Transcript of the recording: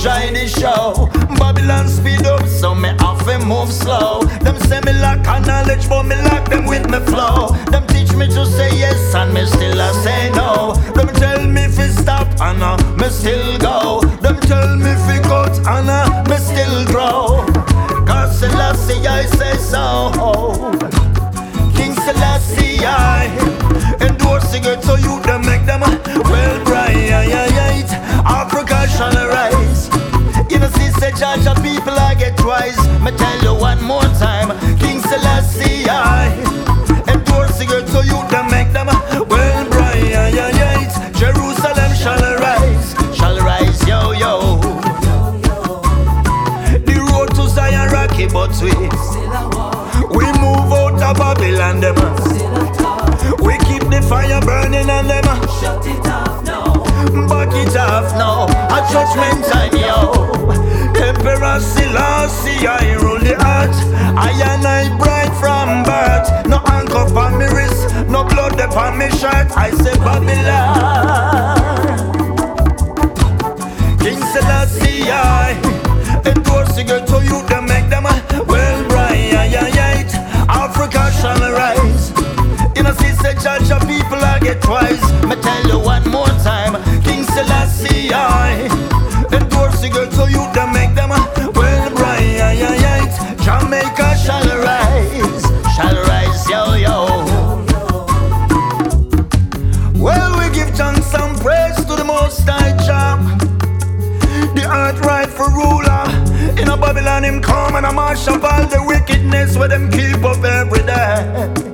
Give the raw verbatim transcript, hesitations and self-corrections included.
try the show. Babylon speed up, so me have to move slow. Them say me lack of knowledge, but me lack them with me flow. Them teach me to say yes, and me still a say no. Them tell me fi stop, and uh, me still go. Them tell me fi cut, and uh, me still grow. Cause Selassie I say so. King Selassie I endorsing it, so you them make them well bright. Africa shall arise. You know, see, say judge of people I get twice. Me tell you one more time, King Selassie I endorsing it, so you them make them well bright. Jerusalem shall arise, shall rise, yo yo. The road to Zion rocky, but we we move out of Babylon them. We keep the fire burning on them. Shut it off now. Back it off now. A judgment time, yo. Emperor Selassie, I rule the earth. I and I bright from birth. No anchor for me wrist, no blood upon me shirt. I say Babylon. King Selassie, I endorsing it to you to make them well bright. Africa shall arise. You know, see, say judge of people I get twice. Me tell you one more time, King Selassie I endorsing it so you to make them well bright. Jamaica shall rise, shall rise, yo yo. Well, we give thanks and praise to the Most High Jah, the earth rightful ruler. In a Babylon him come and a mash up all the wickedness where them keep up every day.